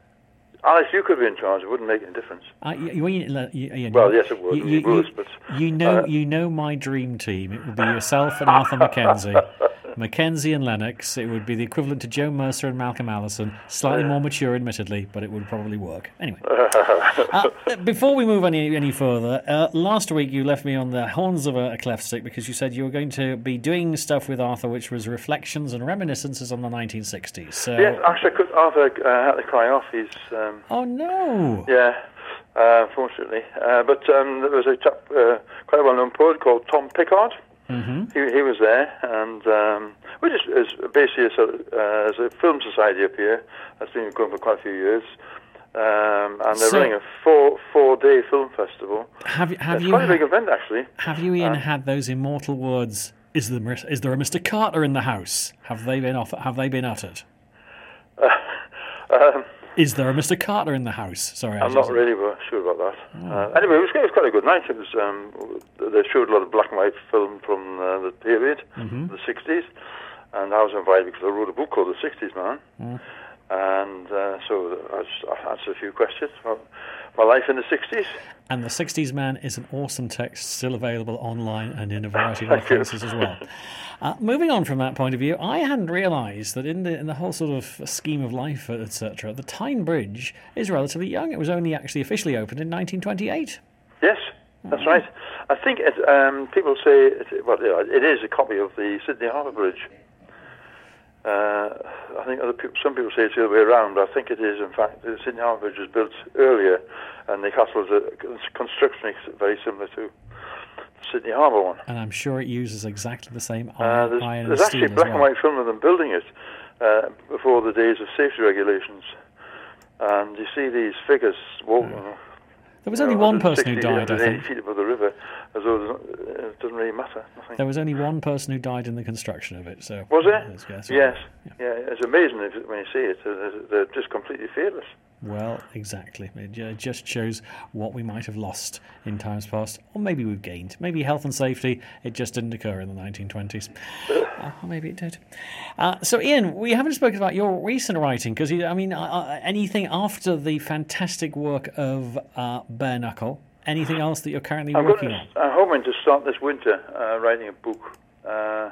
Alex, you could be in charge. It wouldn't make any difference. Uh, you, you, you, you, well, yes, it would. You, you, it would but, you know, uh, you know my dream team. It would be yourself and Arthur Mackenzie. Mackenzie and Lennox. It would be the equivalent to Joe Mercer and Malcolm Allison. Slightly more mature, admittedly, but it would probably work. Anyway, uh, before we move any any further, uh, last week you left me on the horns of a, a cleft stick because you said you were going to be doing stuff with Arthur, which was reflections and reminiscences on the nineteen sixties. So, yes, actually, Arthur uh, had to cry off. He's. Um, oh no! Yeah. Uh, unfortunately, uh, but um, there was a chap, uh, quite a well-known poet called Tom Pickard. Mm-hmm. He, he was there, and um, we just is basically a sort of, uh, as a film society up here that's been going for quite a few years, um, and they're so, running a four four day film festival. Have you? Have it's you? quite ha- a big event, actually. Have you, Ian, uh, had those immortal words? Is there is there a Mister Carter in the house? Have they been off? Have they been uttered? Uh, um, Is there a Mister Carter in the house? Sorry, I'm not really sure about that. Oh. Uh, anyway, it was, it was quite a good night. It was. Um, they showed a lot of black and white film from uh, the period, mm-hmm. the sixties, and I was invited because I wrote a book called The sixties Man. Mm. And uh, so I just I answered a few questions about my life in the sixties. And The sixties Man is an awesome text, still available online and in a variety of other places as well. Uh, moving on from that point of view, I hadn't realised that in the in the whole sort of scheme of life, et cetera, the Tyne Bridge is relatively young. It was only actually officially opened in nineteen twenty-eight. Yes, that's right. I think it, um, people say it, well, it is a copy of the Sydney Harbour Bridge. Uh, I think other people, some people say it's the other way around, but I think it is. In fact, the Sydney Harbour Bridge was built earlier, and the castle is a construction is very similar to the Sydney Harbour one. And I'm sure it uses exactly the same uh, iron, there's, iron there's and actually steel a black as and well. white film of them building it uh, before the days of safety regulations, and you see these figures walking. Mm. There was only one person who died, I think. feet above the river, as though there's not, it doesn't really matter. Nothing. There was only one person who died in the construction of it. So Was there? Yes, yes, Yes. yeah. Yeah, it's amazing if, when you see it. They're, they're just completely fearless. Well, exactly. It ju- just shows what we might have lost in times past, or maybe we've gained. Maybe health and safety, it just didn't occur in the nineteen twenties. uh, or maybe it did. Uh, so, Ian, we haven't spoken about your recent writing, because, I mean, uh, anything after the fantastic work of uh, Bare Knuckle, anything else that you're currently I'm working going on? to, I'm hoping to start this winter uh, writing a book, uh,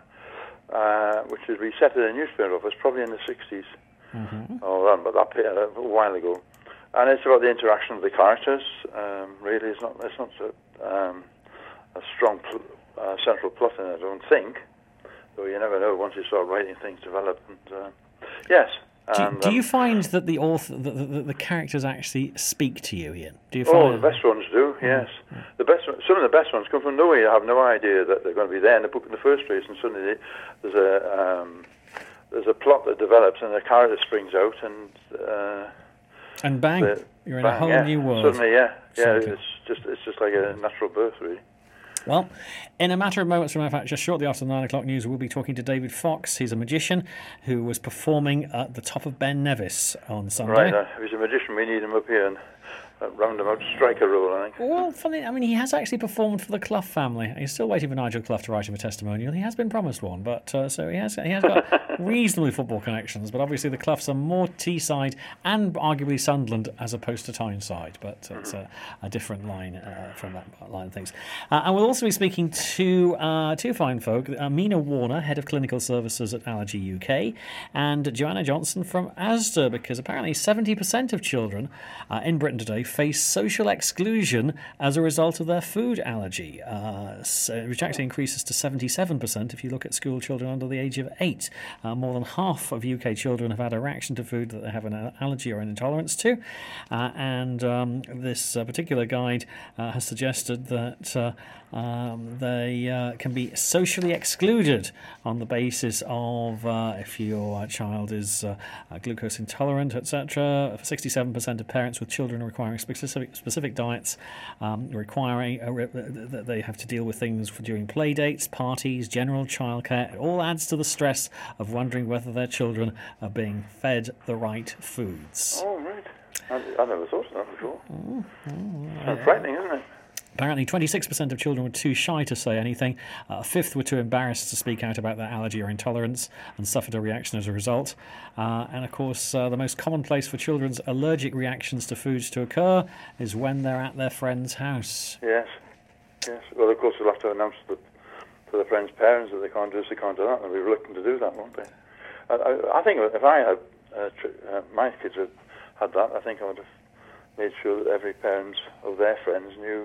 uh, which will be set in a newspaper office, probably in the sixties. Mm-hmm. Or around about that period, a while ago. And it's about the interaction of the characters. Um, really, it's not it's not a, um, a strong pl- uh, central plot in it, I don't think. Though you never know once you start writing things develop. And, uh, yes. Do, and, do um, you find that the author, the, the, the characters actually speak to you, Ian? Do you Oh, find the best ones do. Yes, the best. one- Some of the best ones come from nowhere. You have no idea that they're going to be there in the book in the first place, and suddenly there's a um, there's a plot that develops, and a character springs out, and uh, And bang, the- you're in a bang, whole yeah. new world. Suddenly, yeah, yeah. Something. It's just it's just like a natural birth, really. Well, in a matter of moments, from in fact, just shortly after the nine o'clock news, we'll be talking to David Fox. He's a magician who was performing at the top of Ben Nevis on Sunday. Right, uh, if he's a magician, we need him up here and uh, roundabout striker role, I think. Well, funny, I mean, he has actually performed for the Clough family. He's still waiting for Nigel Clough to write him a testimonial. He has been promised one, but uh, so he has he has got reasonably football connections. But obviously, the Cloughs are more Teesside and arguably Sunderland as opposed to Tyneside. But it's a, a different line uh, from that line of things. Uh, and we'll also be speaking to uh, two fine folk: uh, Mina Warner, head of clinical services at Allergy U K, and Joanna Johnson from ASDA, because apparently seventy percent of children uh, in Britain today face social exclusion as a result of their food allergy, uh, so, which actually increases to seventy-seven percent if you look at school children under the age of eight. Uh, more than half of U K children have had a reaction to food that they have an allergy or an intolerance to, uh, and um, this uh, particular guide uh, has suggested that uh, um, they uh, can be socially excluded on the basis of uh, if your child is uh, uh, glucose intolerant, et cetera. sixty-seven percent of parents with children requiring specific specific diets um, requiring uh, re- that they have to deal with things for during play dates, parties, general childcare. It all adds to the stress of wondering whether their children are being fed the right foods. Oh, right. I, I never thought of that before. Mm, mm, Sounds frightening, isn't it? Apparently, twenty-six percent of children were too shy to say anything. Uh, a fifth were too embarrassed to speak out about their allergy or intolerance and suffered a reaction as a result. Uh, and, of course, uh, the most common place for children's allergic reactions to foods to occur is when they're at their friend's house. Yes. Yes. Well, of course, they'll have to announce to, to their friends' parents that they can't do this, they can't do that. They'll be reluctant to do that, won't they? I, I, I think if I had, uh, tr- uh, my kids had had that, I think I would have made sure that every parent of their friends knew,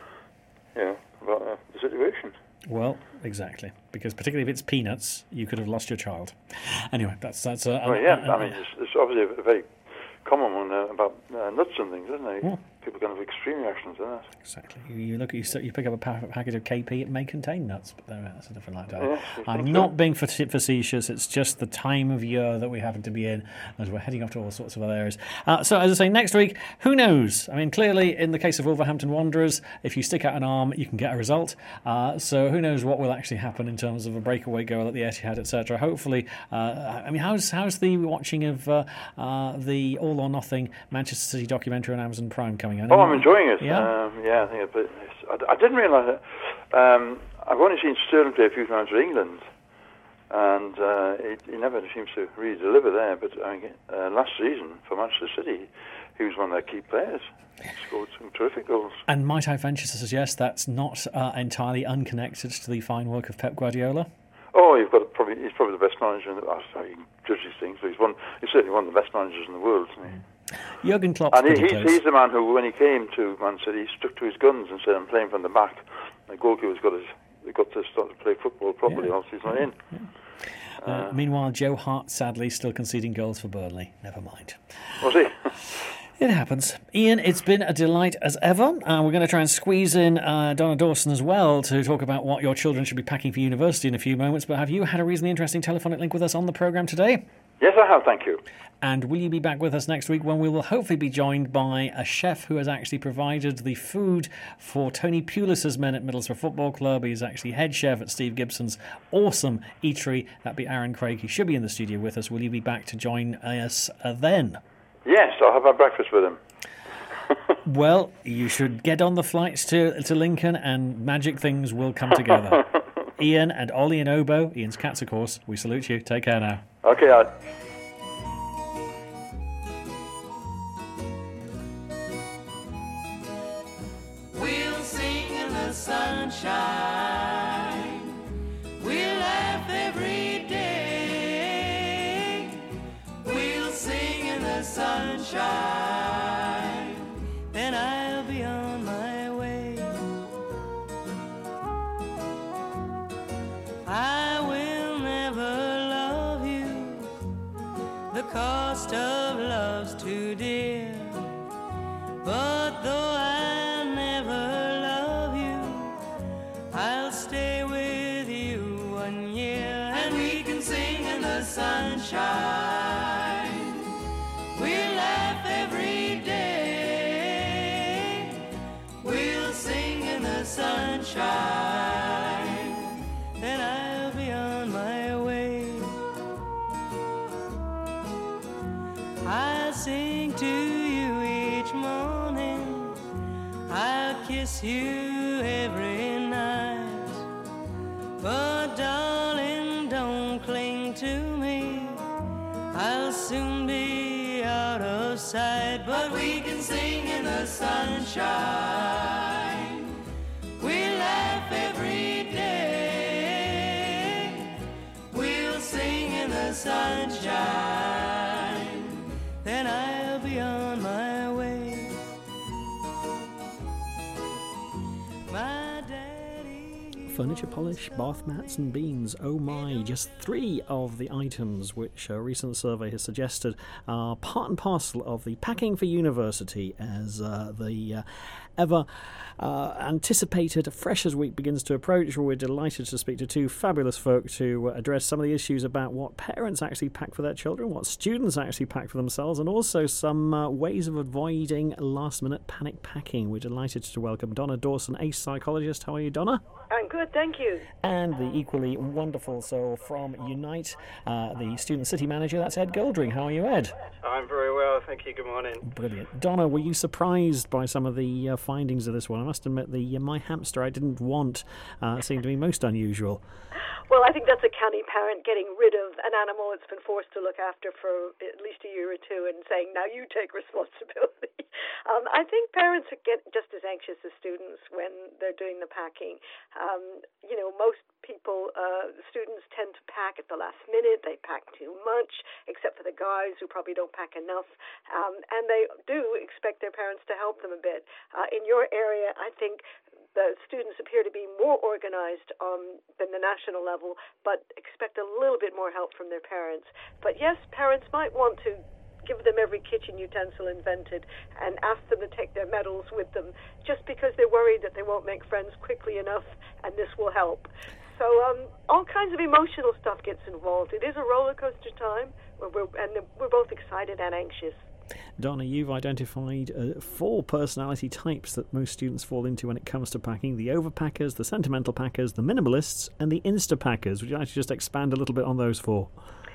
you know, about uh, the situation. Well, exactly. Because particularly if it's peanuts, you could have lost your child. Anyway, that's... that's uh, well, yeah, I mean, it's, it's obviously a very common one uh, about uh, nuts and things, isn't it? Yeah. People can have extreme reactions to that. Exactly. You, you look, you, you pick up a pa- packet of K P, it may contain nuts, but there, that's a different matter. Yeah, I'm so. not being faci- facetious. It's just the time of year that we happen to be in, as we're heading off to all sorts of other areas. Uh, so, as I say, next week, who knows? I mean, clearly, in the case of Wolverhampton Wanderers, if you stick out an arm, you can get a result. Uh, so, who knows what will actually happen in terms of a breakaway goal at the Etihad, et cetera. Hopefully, uh, I mean, how's how's the watching of uh, uh, the All or Nothing Manchester City documentary on Amazon Prime coming on? Oh, I'm enjoying it. Yeah, um, yeah. I think it's, I, I didn't realise it. Um, I've only seen Sterling play a few times for England, and uh, he, he never seems to really deliver there. But I mean, uh, last season for Manchester City, he was one of their key players. He scored some terrific goals. And might I venture to suggest that's not uh, entirely unconnected to the fine work of Pep Guardiola? Oh, you've got probably he's probably the best manager in the. Oh, sorry, you can judge these things, but he's one. He's certainly one of the best managers in the world, isn't he? Jurgen Klopp's and he, pretty he's, close. he's the man who, when he came to Man City, he stuck to his guns and said, "I'm playing from the back." The goalkeeper's got to got to start to play football properly, Yeah. else he's not in. Yeah. Uh, meanwhile, Joe Hart sadly still conceding goals for Burnley. Never mind. Was he? It happens. Ian, it's been a delight as ever. Uh, we're going to try and squeeze in uh, Donna Dawson as well to talk about what your children should be packing for university in a few moments. But have you had a reasonably interesting telephonic link with us on the programme today? Yes, I have, thank you. And will you be back with us next week when we will hopefully be joined by a chef who has actually provided the food for Tony Pulis's men at Middlesbrough Football Club? He's actually head chef at Steve Gibson's awesome eatery. That'd be Aaron Craig. He should be in the studio with us. Will you be back to join us uh, then? Yes, I'll have my breakfast with him. Well, you should get on the flights to to Lincoln and magic things will come together. Ian and Ollie and Obo, Ian's cats of course, we salute you. Take care now. Okay, I... We'll sing in the sunshine. We'll laugh every day. We'll sing in the sunshine. Then I'll be on my way. I will never love you. The cost of love's too dear. But though I never love you, I'll stay with you one year, and we can sing in the sunshine. We'll laugh every day. We'll sing in the sunshine. Then I'll be on my way. I'll sing to you each morning. I'll kiss you every night. But darling, don't cling to me. I'll soon be out of sight. But we can sing in the sunshine. We'll laugh every day. We'll sing in the sunshine. Then I'll be on my way. My daddy. Furniture polish, bath mats and beans. Oh my, just three of the items which a recent survey has suggested are part and parcel of the packing for university as uh, the uh, ever uh, anticipated Freshers Week begins to approach. We're delighted to speak to two fabulous folk to uh, address some of the issues about what parents actually pack for their children, what students actually pack for themselves, and also some uh, ways of avoiding last-minute panic packing. We're delighted to welcome Donna Dawson, ace psychologist. How are you, Donna? I'm good, thank you. And the equally wonderful soul from Unite, uh, the student city manager, that's Ed Goldring. How are you, Ed? I'm very well, thank you. Good morning. Brilliant. Donna, were you surprised by some of the uh, findings of this one? I must admit, the uh, My Hamster I Didn't Want uh, seemed to be most unusual. Well, I think that's a canny parent getting rid of an animal it's been forced to look after for at least a year or two and saying, now you take responsibility. um, I think parents get just as anxious as students when they're doing the packing. Um, you know, most people, uh, students tend to pack at the last minute. They pack too much, except for the guys who probably don't pack enough. Um, and they do expect their parents to help them a bit. Uh, in your area, I think the students appear to be more organized um, than the national level, but expect a little bit more help from their parents. But yes, parents might want to give them every kitchen utensil invented and ask them to take their medals with them just because they're worried that they won't make friends quickly enough, and this will help. So um, all kinds of emotional stuff gets involved. It is a roller coaster time, where we're, and we're both excited and anxious. Donna, you've identified uh, four personality types that most students fall into when it comes to packing: the overpackers, the sentimental packers, the minimalists, and the insta-packers. Would you like to just expand a little bit on those four?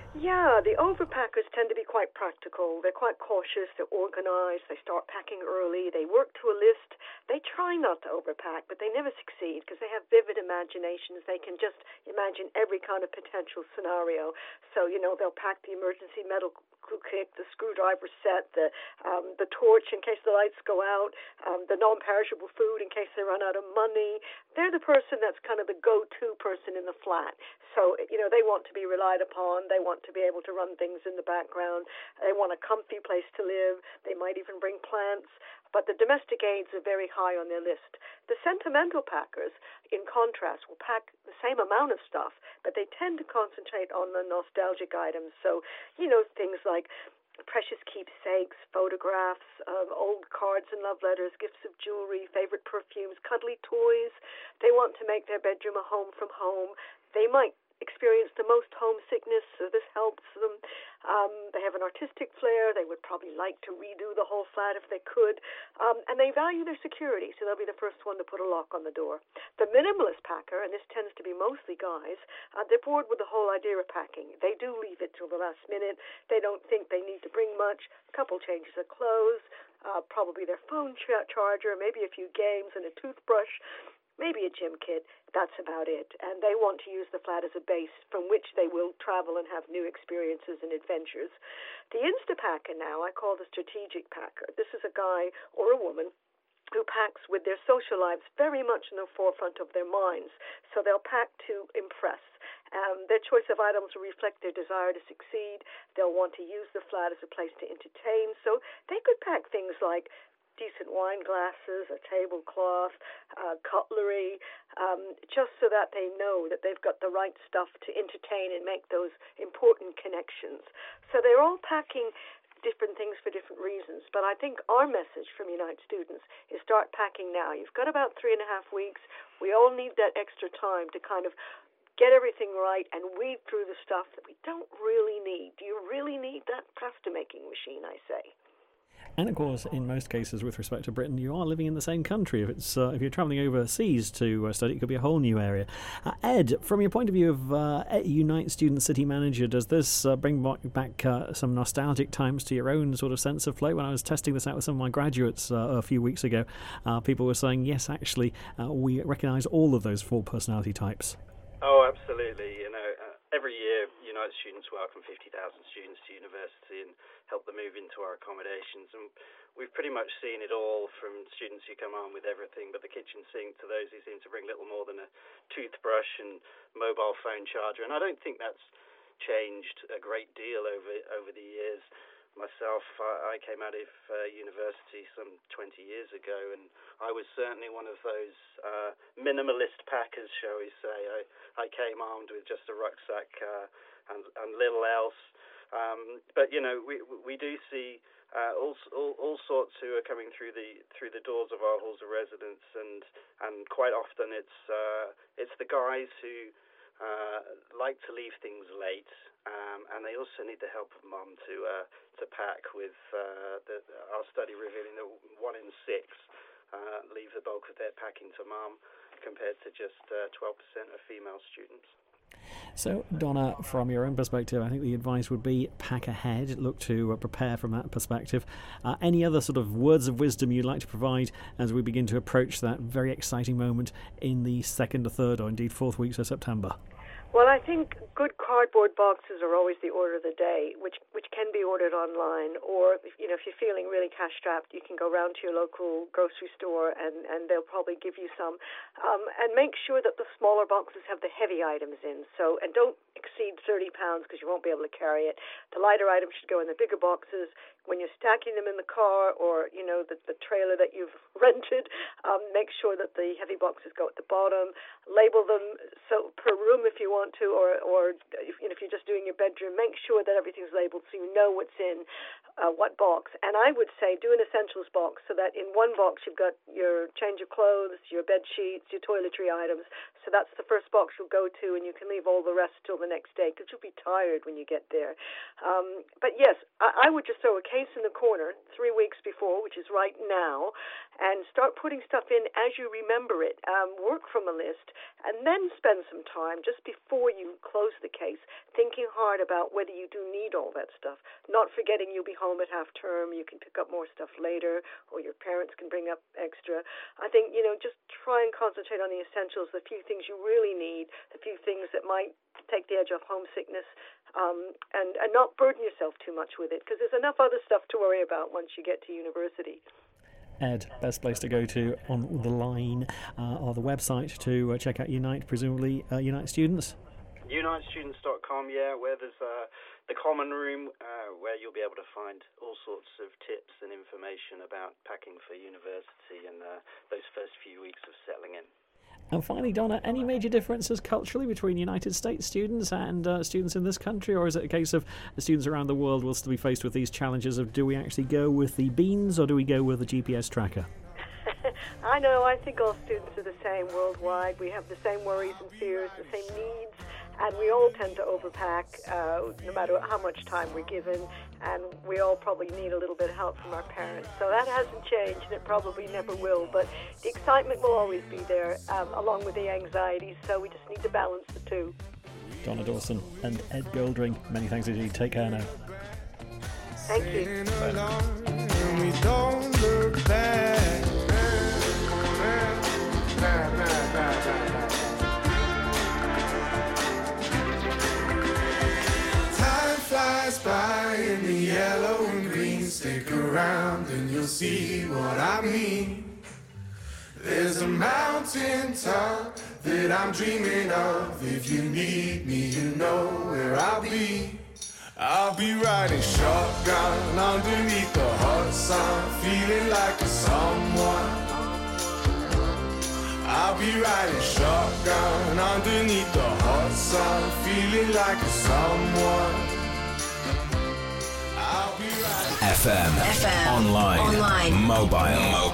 Yeah, the overpackers tend to be quite practical. They're quite cautious. They're organized. They start packing early. They work to a list. They try not to overpack, but they never succeed because they have vivid imaginations. They can just imagine every kind of potential scenario. So, you know, they'll pack the emergency medical kit, the screwdriver set, the um, the torch in case the lights go out, um, the non-perishable food in case they run out of money. They're the person that's kind of the go-to person in the flat. So, you know, they want to be relied upon. They want to be able to run things in the background. They want a comfy place to live. They might even bring plants. But the domestic aids are very high on their list. The sentimental packers, in contrast, will pack the same amount of stuff, but they tend to concentrate on the nostalgic items. So, you know, things like precious keepsakes, photographs, um, old cards and love letters, gifts of jewelry, favorite perfumes, cuddly toys. They want to make their bedroom a home from home. They might experience the most homesickness, so this helps them. Um, they have an artistic flair. They would probably like to redo the whole flat if they could. Um, and they value their security, so they'll be the first one to put a lock on the door. The minimalist packer, and this tends to be mostly guys, uh, they're bored with the whole idea of packing. They do leave it till the last minute. They don't think they need to bring much. A couple changes of clothes, uh, probably their phone ch- charger, maybe a few games and a toothbrush. Maybe a gym kit, that's about it. And they want to use the flat as a base from which they will travel and have new experiences and adventures. The Instapacker now, I call the strategic packer. This is a guy or a woman who packs with their social lives very much in the forefront of their minds. So they'll pack to impress. Um, their choice of items will reflect their desire to succeed. They'll want to use the flat as a place to entertain. So they could pack things like decent wine glasses, a tablecloth, uh, cutlery, um, just so that they know that they've got the right stuff to entertain and make those important connections. So they're all packing different things for different reasons. But I think our message from Unite students is start packing now. You've got about three and a half weeks. We all need that extra time to kind of get everything right and weed through the stuff that we don't really need. Do you really need that pasta making machine, I say? And of course, in most cases, with respect to Britain, you are living in the same country. If it's uh, if you're travelling overseas to uh, study, it could be a whole new area. Uh, Ed, from your point of view of uh, Unite Student City Manager, does this uh, bring back uh, some nostalgic times to your own sort of sense of flow? When I was testing this out with some of my graduates uh, a few weeks ago, uh, people were saying, yes, actually, uh, we recognise all of those four personality types. Oh, absolutely. You know, uh, every year, Unite students welcome fifty thousand students to university and help them move into our accommodations. And we've pretty much seen it all, from students who come on with everything but the kitchen sink to those who seem to bring little more than a toothbrush and mobile phone charger. And I don't think that's changed a great deal over over the years. Myself, I, I came out of uh, university some twenty years ago, and I was certainly one of those uh, minimalist packers, shall we say. I, I came armed with just a rucksack uh, and, and little else. Um, but, you know, we we do see uh, all, all all sorts who are coming through the through the doors of our halls of residence, and and quite often it's uh, it's the guys who Uh, like to leave things late, um, and they also need the help of mum to uh, to pack. With uh, the, our study revealing that one in six uh, leave the bulk of their packing to mum, compared to just uh, twelve percent of female students. So, Donna, from your own perspective, I think the advice would be pack ahead, look to uh, prepare from that perspective. Uh, any other sort of words of wisdom you'd like to provide as we begin to approach that very exciting moment in the second or third or indeed fourth weeks of September? Well, I think good cardboard boxes are always the order of the day, which which can be ordered online, or if, you know, if you're feeling really cash strapped, you can go round to your local grocery store and, and they'll probably give you some. Um, and make sure that the smaller boxes have the heavy items in. So, and don't exceed thirty pounds because you won't be able to carry it. The lighter items should go in the bigger boxes. When you're stacking them in the car or, you know, the, the trailer that you've rented, um, make sure that the heavy boxes go at the bottom. Label them so per room if you want to, or, or if, you know, if you're just doing your bedroom, make sure that everything's labeled so you know what's in uh, what box. And I would say do an essentials box so that in one box you've got your change of clothes, your bed sheets, your toiletry items, So that's the first box you'll go to, and you can leave all the rest till the next day because you'll be tired when you get there. Um, but yes, I, I would just throw a case in the corner three weeks before, which is right now, and start putting stuff in as you remember it. Um, work from a list, and then spend some time just before you close the case thinking hard about whether you do need all that stuff. Not forgetting you'll be home at half term, you can pick up more stuff later, or your parents can bring up extra. I think, you know, just try and concentrate on the essentials, the few things you really need, the few things that might take the edge off homesickness, um, and, and not burden yourself too much with it, because there's enough other stuff to worry about once you get to university. Ed, best place to go to on the line uh, or the website to uh, check out Unite, presumably uh, Unite students? unite students dot com, yeah, where there's uh, the common room uh, where you'll be able to find all sorts of tips and information about packing for university and uh, those first few weeks of settling in. And finally, Donna, any major differences culturally between United States students and uh, students in this country, or is it a case of the students around the world will still be faced with these challenges of do we actually go with the beans or do we go with the G P S tracker? I know, I think all students are the same worldwide. We have the same worries and fears, the same needs, and we all tend to overpack uh, no matter how much time we're given, and we all probably need a little bit of help from our parents. So that hasn't changed, and it probably never will, but the excitement will always be there, um, along with the anxieties, so we just need to balance the two. Donna Dawson and Ed Goldring, many thanks indeed. Take care now. Thank you. We don't look back. Time flies by in the yellow and green. Stick around and you'll see what I mean. There's a mountain top that I'm dreaming of. If you need me, you know where I'll be. I'll be riding shotgun underneath the hot sun, feeling like a someone. I'll be riding shotgun underneath the hot sun, feeling like a someone. I'll be riding F M, F M, online, online, mobile, mobile.